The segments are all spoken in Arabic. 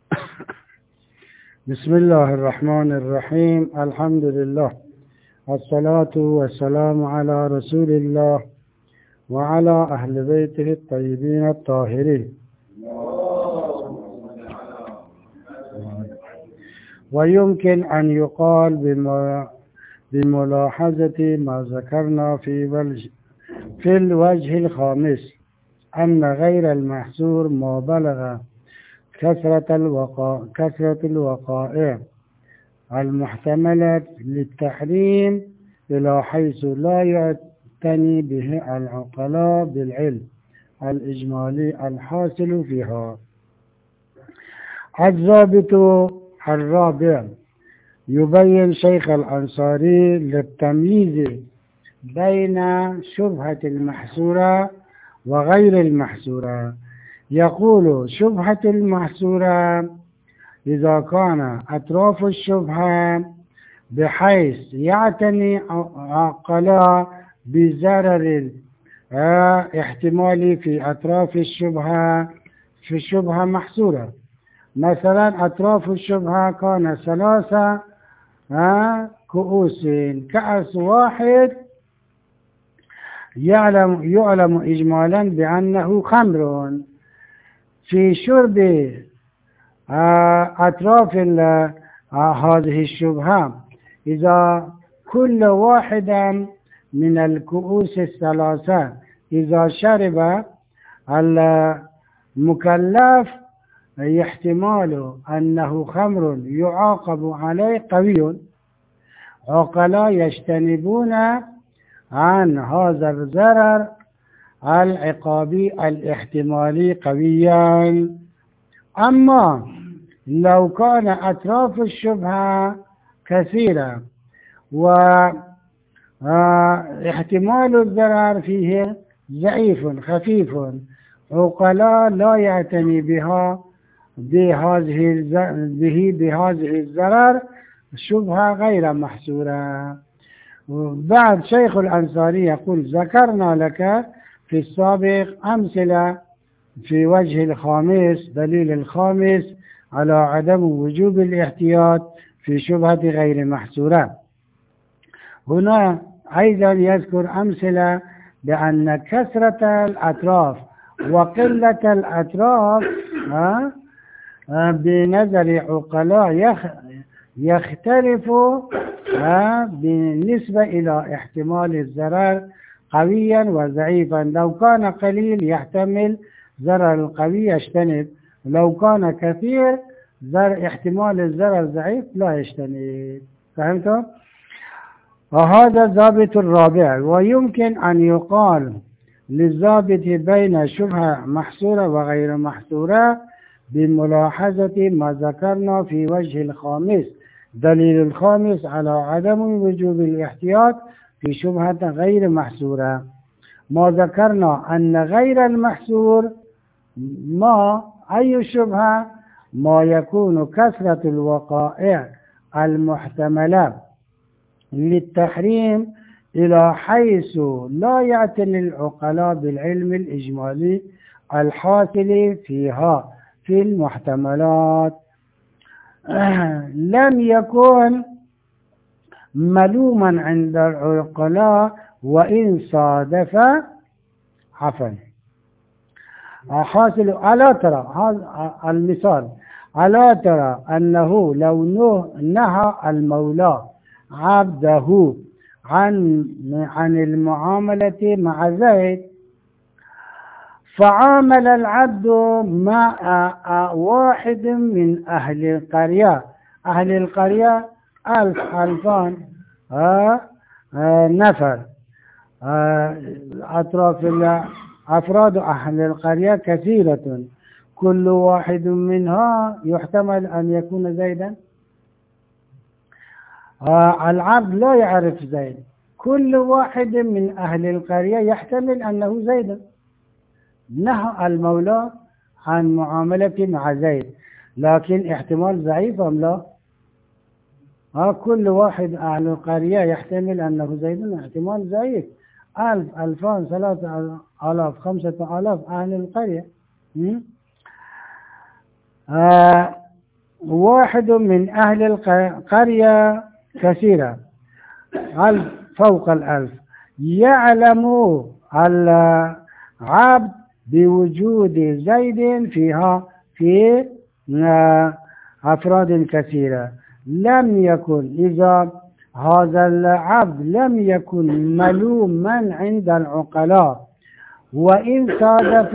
بسم الله الرحمن الرحيم. الحمد لله والصلاة والسلام على رسول الله وعلى أهل بيته الطيبين الطاهرين. ويمكن أن يقال بملاحظة ما ذكرنا في الوجه الخامس أن غير المحصور ما بلغ كثرة الوقائع المحتملة للتحريم إلى حيث لا يعتني به العقلاء بالعلم الإجمالي الحاصل فيها. الضابط الرابع، يبين شيخ الأنصاري للتمييز بين شبهة المحصورة وغير المحصورة. يقول: شبهة المحصورة إذا كان أطراف الشبهة بحيث يعتني عقلاء بضرر احتمالي في أطراف الشبهة في الشبهة محصورة. مثلا أطراف الشبهة كان ثلاثة كؤوس، كأس واحد يعلم إجمالا بأنه خمر. في شرب أطراف هذه الشبهة، إذا كل واحدا من الكؤوس الثلاثة إذا شرب المكلف يحتمال أنه خمر يعاقب عليه قوي، عقلاء يجتنبون عن هذا الضرر العقابي الاحتمالي قويا. أما لو كان أطراف الشبهة كثيرة واحتمال الضرر فيه ضعيف خفيف، عقلاء لا يعتني بهذه الضرر، شبهة غير محصورة. بعد شيخ الأنصاري يقول: ذكرنا لك في السابق أمثلة في وجه الخامس، دليل الخامس على عدم وجوب الاحتياط في شبهة غير محصورة. هنا أيضا يذكر أمثلة بأن كثرة الأطراف وقلة الأطراف بنظر عقلاء يختلف بالنسبة إلى احتمال الضرر قويا وضعيفا. لو كان قليل يحتمل ضرر القوي يجتنب، لو كان كثير احتمال الضرر ضعيف لا يجتنب. فهمتم؟ وهذا الضابط الرابع. ويمكن أن يقال للضابط بين شبهة محصورة وغير محصورة بملاحظة ما ذكرنا في وجه الخامس، دليل الخامس على عدم وجوب الاحتياط في شبهة غير محصورة. ما ذكرنا أن غير المحصور أي شبهة ما يكون كثرة الوقائع المحتملة للتحريم إلى حيث لا يعتني العقلاء بالعلم الإجمالي الحاصل فيها في المحتملات، لم يكن ملوما عند العقلاء وإن صادف حفن حاصل. ألا ترى هذا المثال، ألا ترى أنه لو نهى المولى عبده عن المعاملة مع زيد، فعامل العبد مع واحد من أهل القرية، أهل القرية 1000 نفر، أفراد أهل القرية كثيرة، كل واحد منها يحتمل أن يكون زيدا. العبد لا يعرف زيد، كل واحد من أهل القرية يحتمل أنه زيد. نهى المولى عن معاملة مع زيد، لكن احتمال ضعيف أم لا؟ كل واحد أهل القرية يحتمل أنه زيد، احتمال ضعيف. 1000 2000 3000 5000 أهل القرية. واحد من أهل القرية كثيرة، 1000 فوق 1000، يعلم العبد بوجود زيد فيها في أفراد كثيرة. لم يكن إذا هذا العبد لم يكن ملوما عند العقلاء، وإن صادف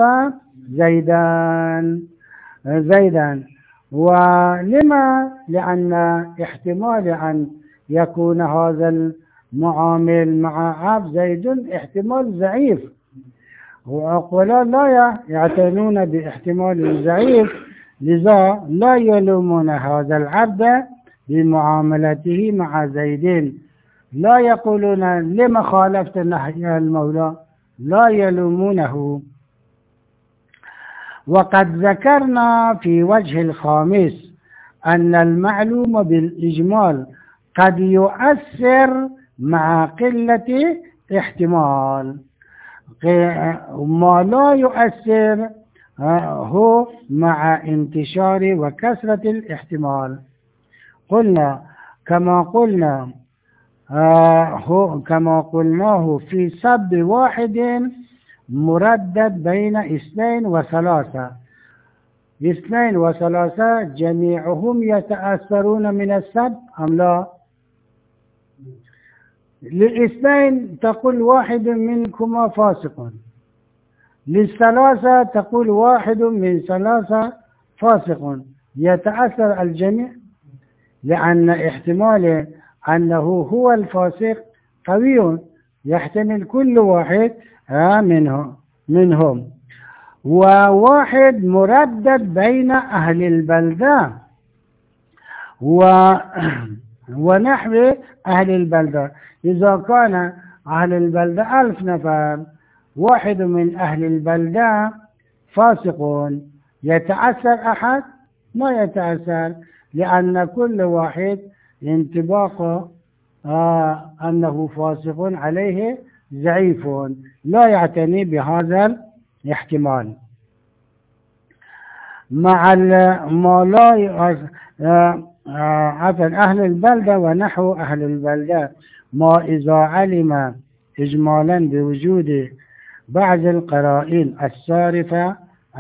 زيدا. ولما؟ لأن احتمال أن يكون هذا المعامل مع عبد زيد احتمال ضعيف، وعقلاء لا يعتنون باحتمال ضعيف، لذا لا يلومون هذا العبد بمعاملته مع زيد، لا يقولون لما خالفت نهي المولى، لا يلومونه. وقد ذكرنا في وجه الخامس أن المعلوم بالإجمال قد يؤثر مع قلة احتمال، ما لا يؤثر هو مع انتشار وكثرة الاحتمال. قلنا كما قلناه في سب واحد مردد بين 2 و3، 2 و3 جميعهم يتأثرون من السب أم لا؟ للاثنين تقول واحد منكما فاسق، للثلاثة تقول واحد من 3 فاسق، يتأثر الجميع، لأن احتمال أنه هو الفاسق قوي، يحتمل كل واحد منهم. وواحد مردد بين أهل البلدة ونحو أهل البلدة. إذا كان أهل البلدة 1000 نفر، واحد من أهل البلدة فاسق، يتأثر أحد؟ ما يتأثر، لأن كل واحد انطباق أنه فاسق عليه ضعيف، لا يعتني بهذا الاحتمال. مع ما لا أهل البلدة ونحو أهل البلدة، ما إذا علم إجمالا بوجود بعض القرائن الصارفة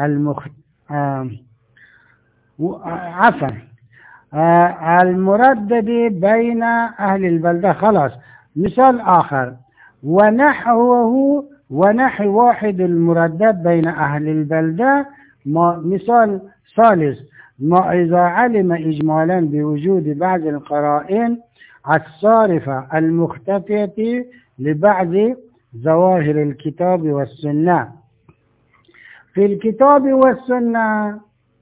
المردد بين أهل البلدة. خلاص، مثال آخر، ونحو واحد المردد بين أهل البلدة. مثال ثالث، ما إذا علم إجمالا بوجود بعض القرائن الصارفة المختفية لبعض ظواهر الكتاب والسنة. في الكتاب والسنة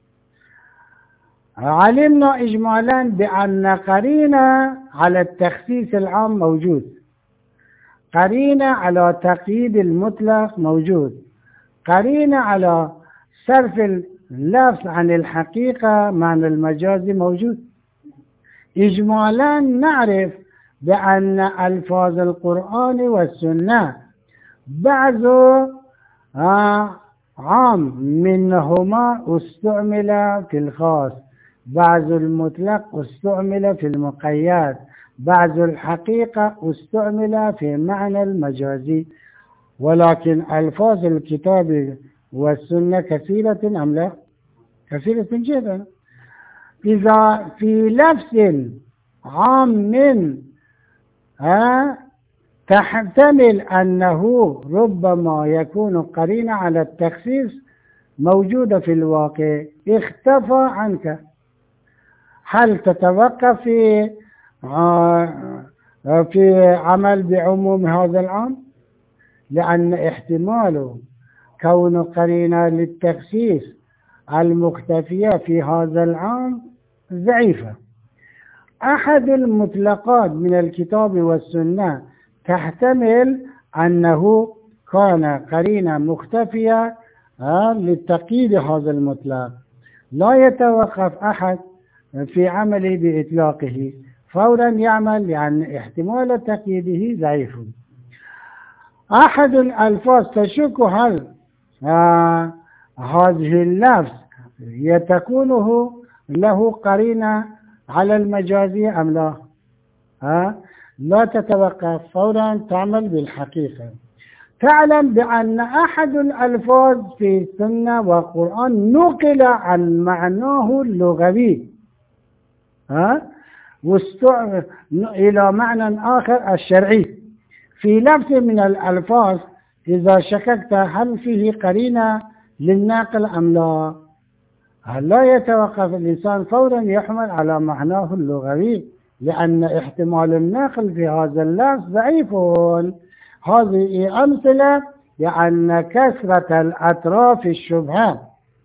علمنا إجمالا بأن قرينة على التخصيص العام موجود، قرينة على تقييد المطلق موجود، قرينة على صرف اللفظ عن الحقيقة معنى المجازي موجود. إجمالا نعرف بأن ألفاظ القرآن والسنة بعض عام منهما استعمل في الخاص، بعض المطلق استعمل في المقيد، بعض الحقيقة استعمل في معنى المجازي. ولكن ألفاظ الكتاب والسنة كثيرة أم لا؟ كثيرة جدا. إذا في لفظ عام تحتمل أنه ربما يكون قرينة على التخصيص موجودة في الواقع، اختفى عنك، هل تتوقف في عمل بعموم هذا العام؟ لأن احتمال كون قرينة للتخصيص المختفية في هذا العام ضعيفة. أحد المطلقات من الكتاب والسنة تحتمل أنه كان قرينة مختفية للتقييد هذا المطلق، لا يتوقف أحد في عمله بإطلاقه، فورا يعمل، لأن احتمال تقييده ضعيف. أحد الألفاظ تشك هل هذه اللفظ تكونه له قرينة على المجازية أم لا؟ لا تتوقف، فورا تعمل بالحقيقة. تعلم بأن أحد الألفاظ في السنة والقرآن نقل عن معناه اللغوي إلى معنى آخر الشرعي في لفظ من الألفاظ. إذا شككت هل فيه قرينة للناقل أم لا؟ هل لا يتوقف الإنسان فورا يحمل على معناه اللغوي، لأن احتمال النقل في هذا اللفظ ضعيف. هذه أمثلة لأن كثرة الأطراف الشبهة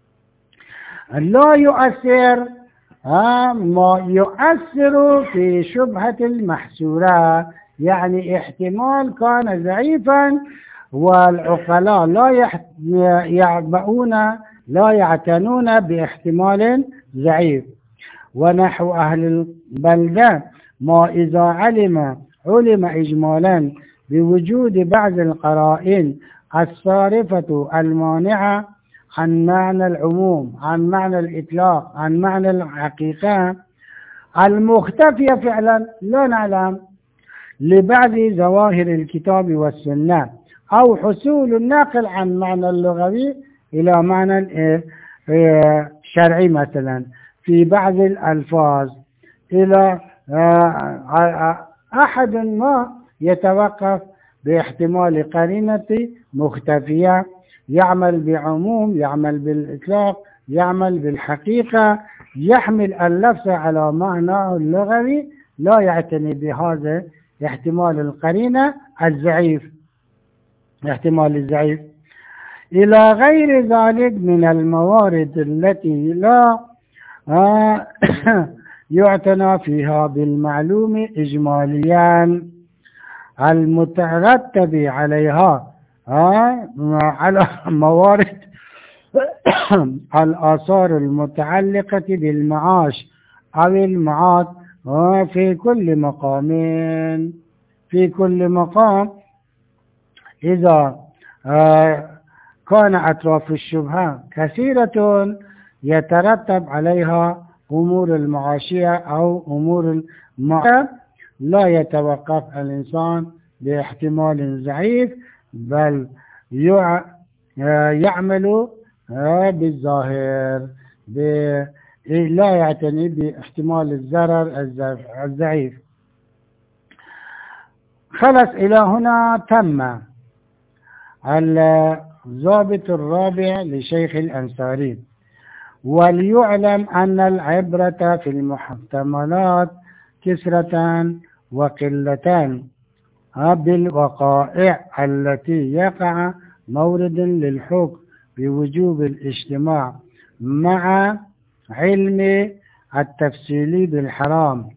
لا يؤثر ما يؤثر في شبهة المحسورة. يعني احتمال كان ضعيفا والعقلاء لا يعتنون باحتمال ضعيف. ونحو أهل البلدة ما إذا علم إجمالا بوجود بعض القرائن الصارفة المانعة عن معنى العموم، عن معنى الإطلاق، عن معنى الحقيقة المختفية فعلا، لا نعلم لبعض ظواهر الكتاب والسنة، أو حصول النقل عن معنى اللغوي إلى معنى شرعي مثلا في بعض الألفاظ، إلى أحد ما يتوقف باحتمال قرينة مختفية، يعمل بعموم، يعمل بالإطلاق، يعمل بالحقيقة، يحمل اللفظ على معناه اللغوي، لا يعتني بهذا احتمال القرينة الضعيف، احتمال الضعيف. إلى غير ذلك من الموارد التي لا يعتنى فيها بالمعلوم إجماليا المترتب عليها على موارد الآثار المتعلقة بالمعاش أو المعاد في كل مقام. في كل مقام إذا كان أطراف الشبهة كثيرة يترتب عليها أمور المعاشية أو أمور المعاشية، لا يتوقف الإنسان باحتمال ضعيف، بل يعمل بالظاهر، لا يعتني باحتمال الضرر الضعيف. خلص، إلى هنا تم الضابط الرابع لشيخ الأنصاري. وليعلم أن العبرة في المحتملات كثرة وقلة بالوقائع التي يقع مورد للحكم بوجوب الاجتماع مع علم التفصيل بالحرام.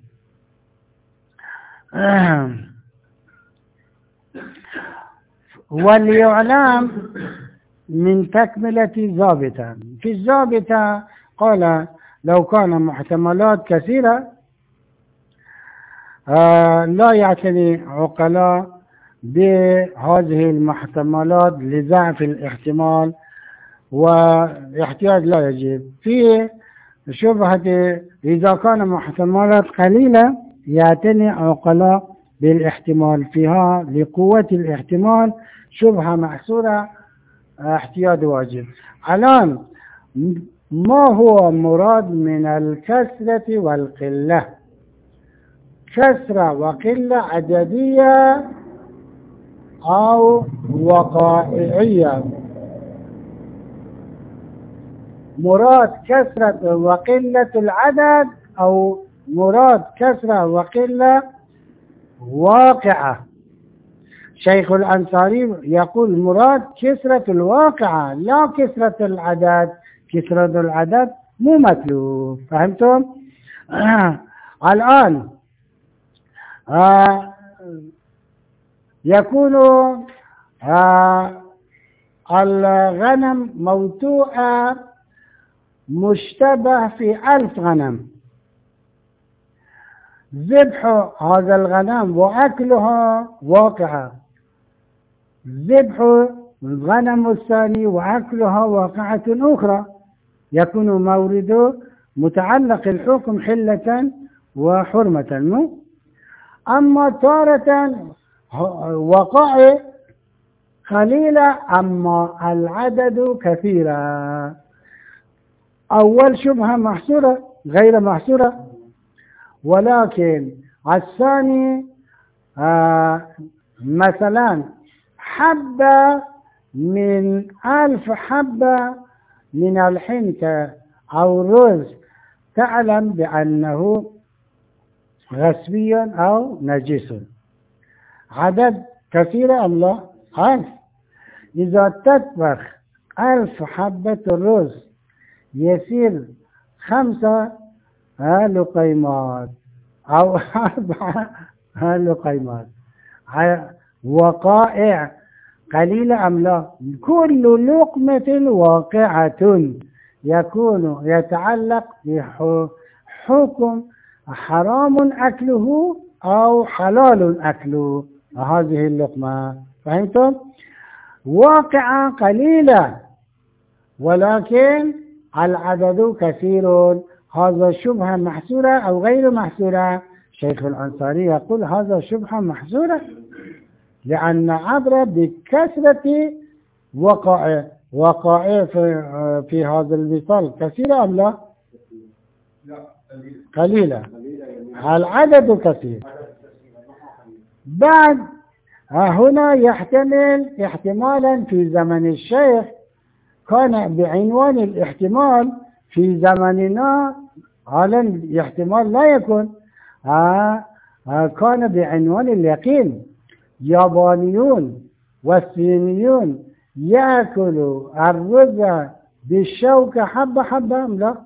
وليعلم من تكملة ضابطة. في الضابطة قال لو كان محتملات كثيرة لا يعتني عقلاء بهذه المحتملات لضعف الاحتمال واحتياج لا يجب. في شبهة إذا كان محتملات قليلة يعتني عقلاء بالاحتمال فيها لقوة الاحتمال، شبهة محصورة احتياج واجب. الآن ما هو مراد من الكثرة والقلة؟ كثرة وقلة عددية أو وقائعية؟ مراد كثرة وقلة العدد أو مراد كثرة وقلة واقعة؟ شيخ الأنصاري يقول مراد كثرة الواقعة لا كثرة العدد. كثرة العدد مو مطلوب، فهمتم؟ الآن يكون الغنم موتوءة مشتبه في 1000 غنم، ذبح هذا الغنم وأكلها واقعة، ذبح الغنم الثاني وأكلها واقعة أخرى، يكون مورد متعلق الحكم حلة وحرمة. أما تارة وقائع قليلة أما العدد كثيرة. أول شبهة محصورة غير محصورة، ولكن الثاني مثلا حبة من 1000 حبة من الحنطة أو الرز تعلم بأنه غصبي أو نجس. عدد كثير أم لا؟ 1000. إذا تطبخ 1000 حبة الرز يصير 5 لقيمات أو 4 لقيمات. وقائع قليلة أم لا؟ كل لقمة واقعة يكون يتعلق بحكم حرام أكله أو حلال أكله هذه اللقمة. فهمتم؟ واقعة قليلة ولكن العدد كثير. هذا شبهة محصورة أو غير محصورة؟ شيخ الأنصاري يقول هذا شبهة محصورة، لأن عبر بكثرة وقائع في هذا المثال كثيرة أم لا؟ قليلة. العدد كثير. بعد هنا يحتمل احتمالا في زمن الشيخ كان بعنوان الاحتمال، في زمننا حالا احتمال لا يكون، كان بعنوان اليقين. يابانيون والصينيون يأكلوا الرز بالشوكة حبة حبة أم لا؟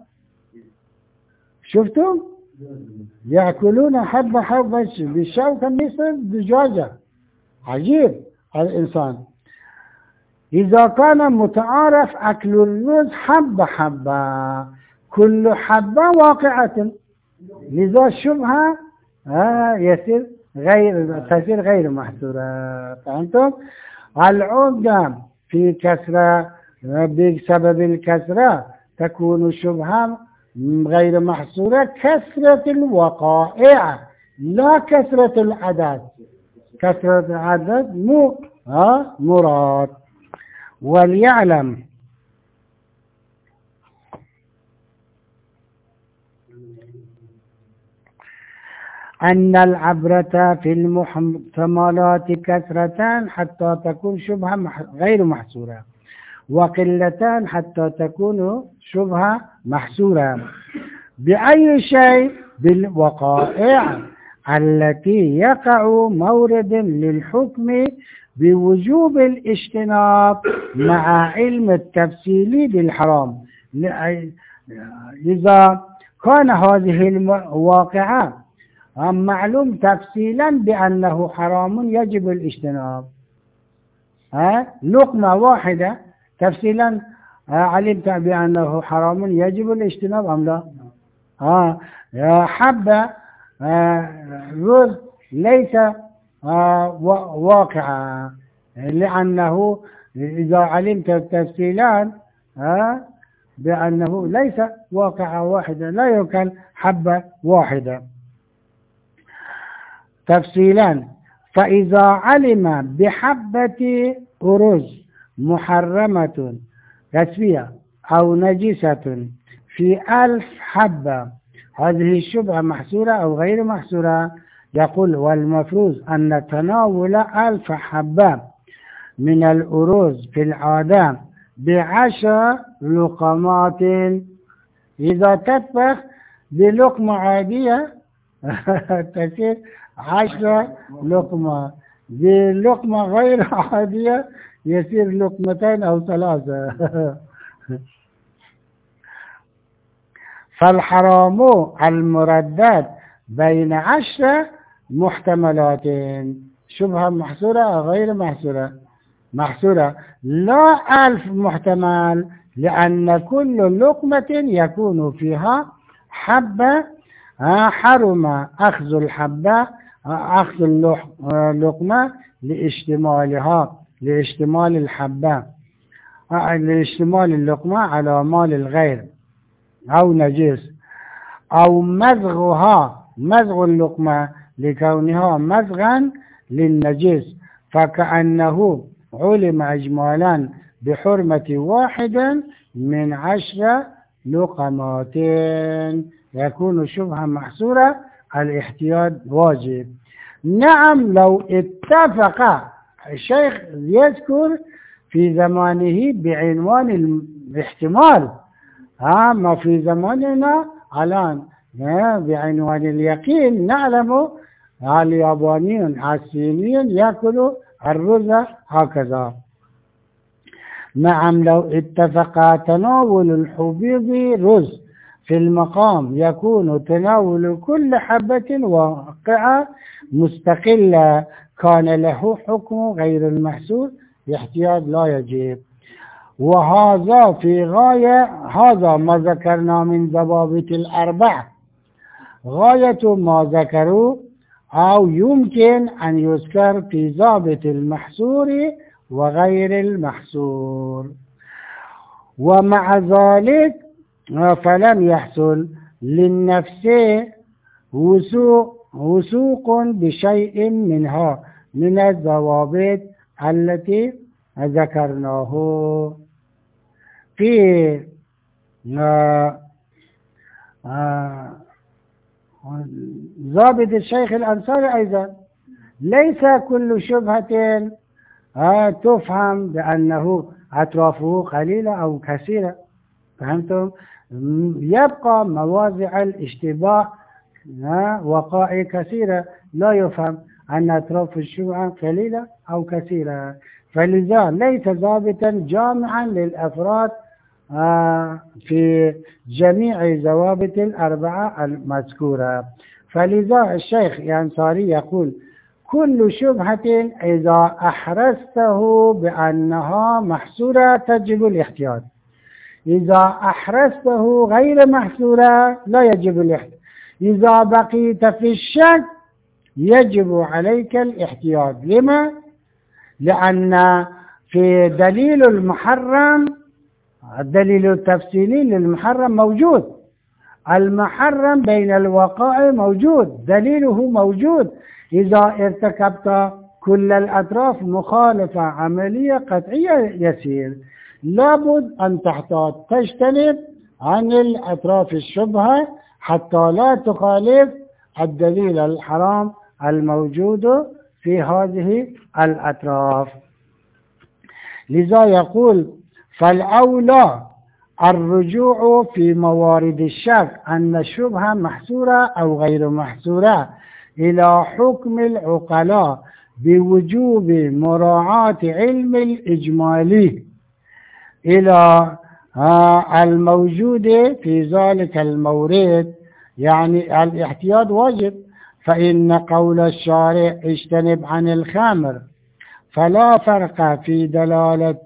شفتم؟ يأكلون حبة حبة بالشوكة مثل الدجاجة. عجيب الإنسان. إذا كان متعارف أكل الرز حبة حبة، كل حبة واقعة، لذا الشبهة تصير غير محصورة. فهمتم؟ العمدة في كسرة بسبب الكسرة تكون شبهة غير محصورة، كسرة الوقائع لا كسرة العدد. كسرة العدد مو مراد. وليعلم أن العبرة في المحتملات كثرتان حتى تكون شبهة غير محصورة، وقلتان حتى تكون شبهة محصورة. بأي شيء؟ بالوقائع التي يقع مورد للحكم بوجوب الاجتناب مع علم التفصيل بالحرام. إذا كان هذه الواقعة معلوم تفصيلا بأنه حرام يجب الاجتناب، لقمة واحدة تفصيلا علمت بأنه حرام يجب الاجتناب أم لا؟ حبة رز ليس واقعة، لأنه إذا علمت التفصيلات بأنه ليس واقعة واحدة، لا يمكن حبة واحدة تفصيلا. فإذا علم بحبة أرز محرمة كسبية أو نجسة في 1000 حبة، هذه الشبهة محصورة أو غير محصورة؟ يقول والمفروض أن تناول 1000 حبة من الأرز في العادة ب10 لقمات. إذا تطبخ بلقمة عادية تصير 10 لقمة، بلقمة غير عادية يصير لقمتين أو 3. فالحرام المردد بين 10 محتملات. شبهة محصورة أو غير محصورة؟ محصورة. لا 1000 محتمل، لأن كل لقمة يكون فيها حبة حرم أخذ الحبة أخذ اللقمة لاشتمالها، لاشتمال الحبة، لاشتمال اللقمة على مال الغير أو نجس. أو مزغها، مزغ اللقمة لكونها مزغا للنجس، فكأنه علم إجمالا بحرمة واحد من 10 لقمات، يكون شبهة محصورة، الاحتياط واجب. نعم لو اتفق الشيخ يذكر في زمانه بعنوان الاحتمال، ما في زماننا الآن بعنوان اليقين. نعلم اليابانيون الصينيون يأكلوا الرز هكذا. نعم لو اتفق تناول الحبوب رز في المقام، يكون تناول كل حبة واقعة مستقلة، كان له حكم غير المحسور، احتياط لا يجب. وهذا في غاية، هذا ما ذكرنا من ضوابط الأربع، غاية ما ذكروا أو يمكن أن يذكر في ضابط المحصور وغير المحصور. ومع ذلك فلم يحصل للنفس وثوق بشيء منها من الضوابط التي ذكرناه. في ضابط الشيخ الأنصاري أيضا، ليس كل شبهة تفهم بأنه أطرافه قليلة أو كثيرة، فهمتم؟ يبقى مواضع الاشتباه وقائع كثيرة، لا يفهم أن أطراف الشبهة قليلة أو كثيرة، فلذا ليس ضابطا جامعا للأفراد في جميع ضوابط الأربعة المذكورة. فلذا الشيخ الأنصاري يقول كل شبهة إذا أحرزته بأنها محصورة تجب الاحتياط، إذا أحرزته غير محصورة لا يجب الاحتياط، إذا بقيت في الشك يجب عليك الاحتياط. لما؟ لأن في دليل المحرم، الدليل التفصيلي للمحرم موجود، المحرم بين الوقائع موجود، دليله موجود. إذا ارتكبت كل الأطراف مخالفة عملية قطعية يسير، لابد أن تحتاط، تجتنب عن الأطراف الشبهة حتى لا تخالف الدليل الحرام الموجود في هذه الأطراف. لذا يقول فالأولى الرجوع في موارد الشك أن الشبهة محصورة أو غير محصورة إلى حكم العقلاء بوجوب مراعاة علم الإجمالي إلى الموجود في ذلك المورد، يعني الاحتياط واجب. فإن قول الشارع اجتنب عن الخمر فلا فرق في دلالة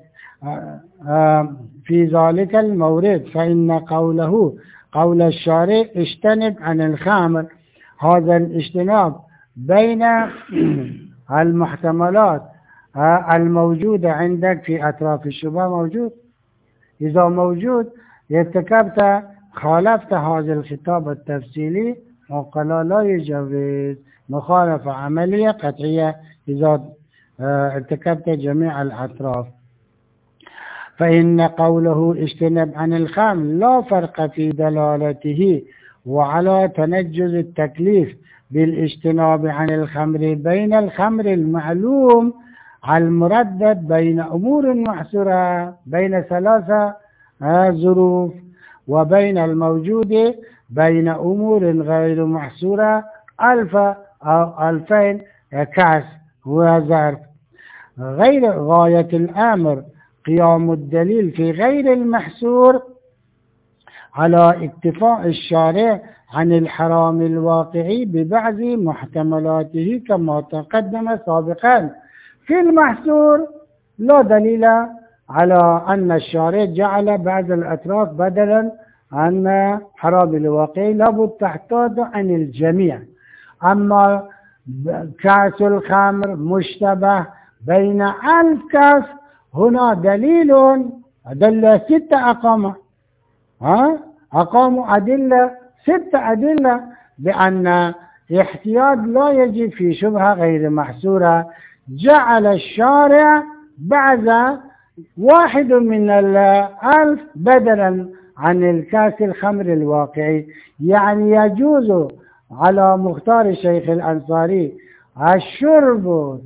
في ذلك المورد، فإن قوله قول الشارع اجتنب عن الخمر، هذا الاجتناب بين المحتملات الموجودة عندك في أطراف الشبهة موجود. إذا موجود ارتكبت خالفت هذا الخطاب التفصيلي وقال لا يجوز، مخالفة عملية قطعية إذا ارتكبت جميع الأطراف. فإن قوله اجتنب عن الخمر لا فرق في دلالته وعلى تنجز التكليف بالاجتناب عن الخمر بين الخمر المعلوم المردد بين أمور محصورة بين 3 ظروف، وبين الموجود بين أمور غير محصورة 1000 أو 2000 كأس وظرف. غير غاية الأمر قيام الدليل في غير المحصور على اكتفاء الشارع عن الحرام الواقعي ببعض محتملاته كما تقدم سابقا. في المحصور لا دليل على أن الشارع جعل بعض الأطراف بدلا عن حرام الواقعي، لابد تحتاط عن الجميع. أما كأس الخمر مشتبه بين 1000 كأس، هنا دليل 6 أقاموا أدلة 6 أدلة بأن احتياط لا يجب في شبهة غير محصورة. جعل الشارع بعد 1 من 1000 بدلا عن الكاس الخمر الواقعي، يعني يجوز على مختار الشيخ الأنصاري الشرب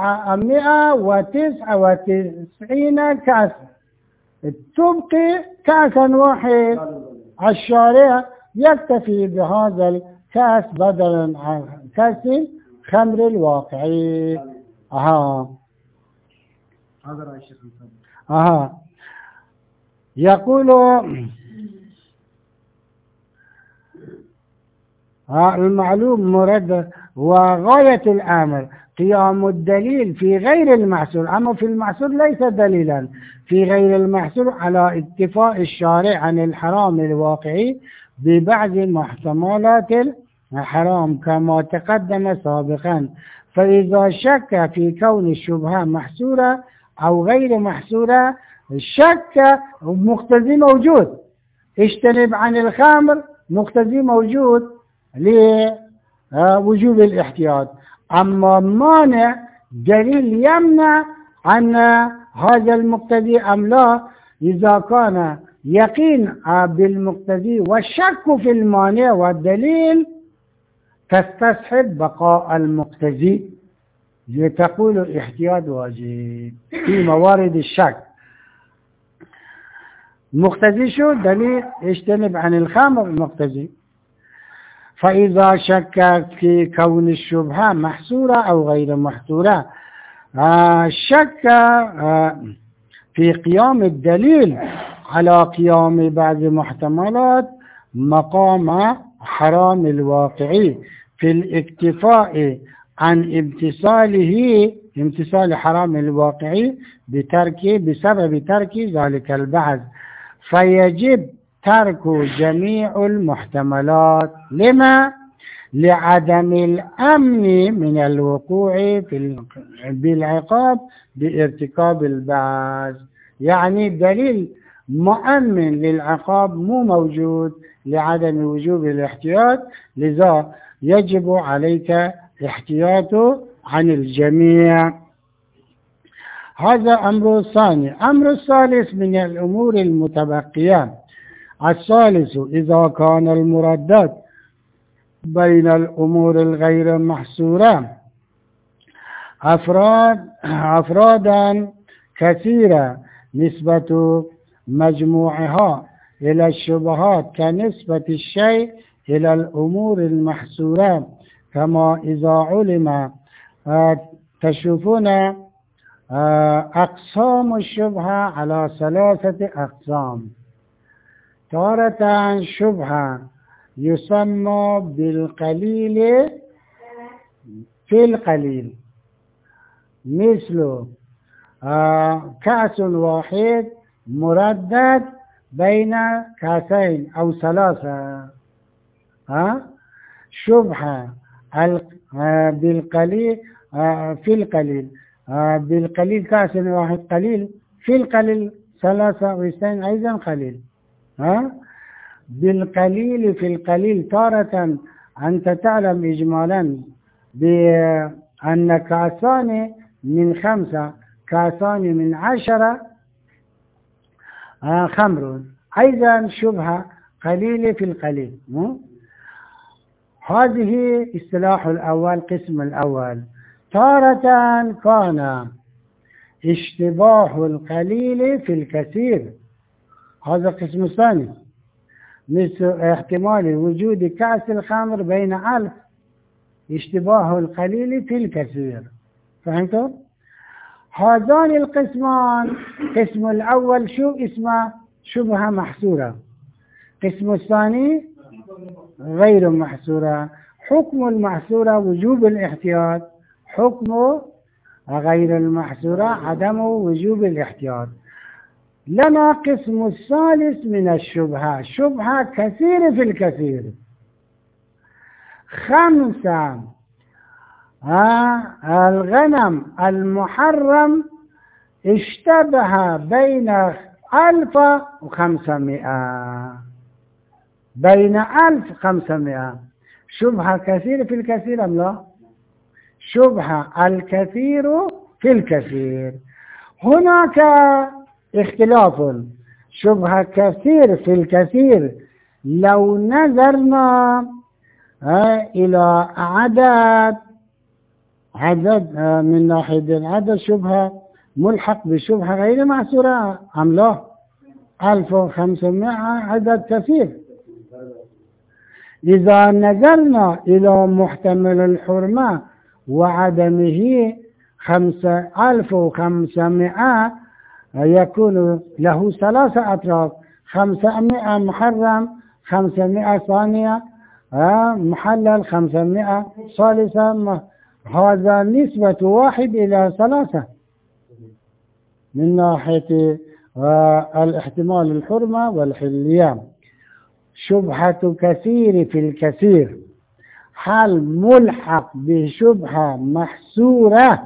999 كاسا، تبقي كاسا واحد. الشارع يكتفي بهذا الكاس بدلا عن كاس الخمر الواقعي. هذا رأي الشيخ الأنصاري. يقول المعلوم مرد وغاية الأمر قيام الدليل في غير المحصور، أما في المحصور ليس دليلا، في غير المحصور على اتفاق الشارع عن الحرام الواقعي ببعض محتملات الحرام كما تقدم سابقا. فإذا شك في كون الشبهة محصورة أو غير محصورة، الشك مقتضي موجود، اجتنب عن الخمر مقتضي موجود لوجوب الاحتياط. أما مانع دليل يمنع عن هذا المقتضي أم لا، إذا كان يقين بالمقتضي والشك في المانع والدليل تستصحب بقاء المقتضي، لتقول الاحتياط واجب في موارد الشك. مقتضي شو؟ دليل اجتنب عن الخمر مقتضي. فإذا شك في كون الشبهة محصورة أو غير محصورة، شك في قيام الدليل على قيام بعض محتملات مقام حرام الواقعي في الاكتفاء عن امتثال حرام الواقعي بسبب ترك ذلك البعض، فيجب ترك جميع المحتملات. لما؟ لعدم الأمن من الوقوع بالعقاب بارتكاب البعض، يعني دليل مؤمن للعقاب مو موجود لعدم وجوب الاحتياط، لذا يجب عليك احتياط عن الجميع. هذا أمر ثاني. أمر الثالث من الأمور المتبقية. الثالث إذا كان المردد بين الأمور الغير محصورة أفرادا كثيرة نسبة مجموعها إلى الشبهات كنسبة الشيء إلى الأمور المحصورة، كما إذا علم تشوفون أقسام الشبهة على 3 أقسام. تارة شبهة يسمى بالقليل في القليل، مثل كأس واحد مردد بين كاسين أو 3. شبهة بالقليل في القليل، بالقليل كأس واحد قليل، في القليل 3 و2 أيضا قليل. بالقليل في القليل تارة أنت تعلم إجمالا بأن كاسان من 5 كاسان من 10 خمر، أيضا شبهة قليل في القليل. هذه اصطلاح الأول، قسم الأول. تارة كان اشتباه القليل في الكثير، هذا القسم الثاني، مثل احتمال وجود كأس الخمر بين 1000، اشتباه القليل في الكثير. فهمتوا؟ هذان القسمان، قسم الأول شو اسمه؟ شبهة محصورة. قسم الثاني غير محصورة. حكم المحصورة وجوب الاحتياط، حكم غير المحصورة عدم وجوب الاحتياط. لنا قسم الثالث من الشبهة، شبهة كثير في الكثير. 5 الغنم المحرم اشتبه بين 1500. بين 1500. شبهة كثير في الكثير أم لا؟ شبهة الكثير في الكثير. هناك اختلاف. شبهة كثير في الكثير لو نظرنا إلى عدد من ناحية العدد شبهة ملحق بشبهة غير محصورة أم لا؟ 1500 عدد كثير. إذا نظرنا إلى محتمل الحرمة وعدمه 1500 يكون له 3 أطراف. 500 محرم، 500 ثانية محلل، 500 ثالثة. هذا نسبة 1:3 من ناحية الاحتمال الحرمة والحلية. شبهة كثير في الكثير هل ملحق بشبهة محصورة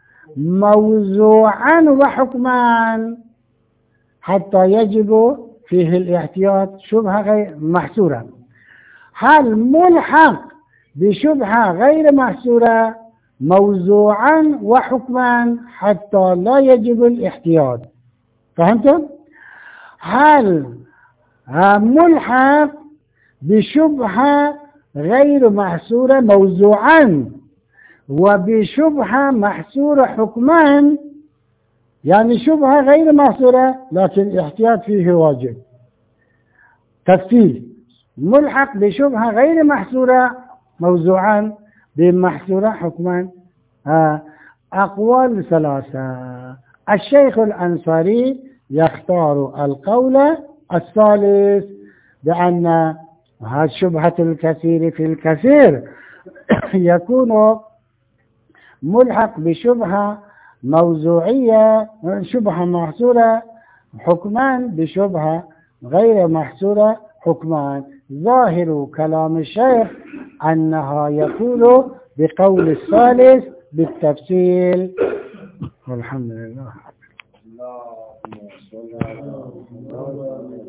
موضوعا وحكما حتى يجب فيه الاحتياط؟ شبهة غير محصورة. هل ملحق بشبهة غير محصورة موضوعا وحكما حتى لا يجب الاحتياط؟ فهمتم؟ هل ملحق بشبهة غير محصورة موضوعا وبشبهة محصورة حكما، يعني شبهة غير محصورة لكن الاحتياط فيه واجب. تفصيل: ملحق بشبهة غير محصورة موضوعا بمحصورة حكما. أقوال 3. الشيخ الأنصاري يختار القول الثالث بأن شبهة الكثير في الكثير يكون ملحق بشبهة موضوعية، شبهة محصورة حكمان بشبهة غير محصورة حكمان. ظاهر كلام الشيخ أنها يقول بقول الثالث بالتفصيل. والحمد لله.